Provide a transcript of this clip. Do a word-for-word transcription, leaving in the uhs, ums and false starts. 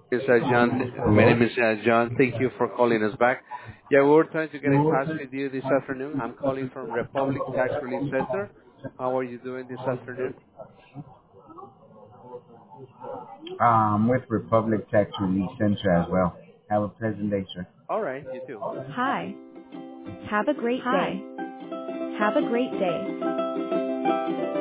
It's uh, John. My Hello? name is uh, John. Thank you for calling us back. Yeah, we were trying to get in touch with you this afternoon. I'm calling from Republic Tax Relief Center. How are you doing this afternoon? Um, with Republic Tax Relief Center as well. Have a pleasant day, sir. All right, you too. Hi. Have a great Hi. day. Have a great day.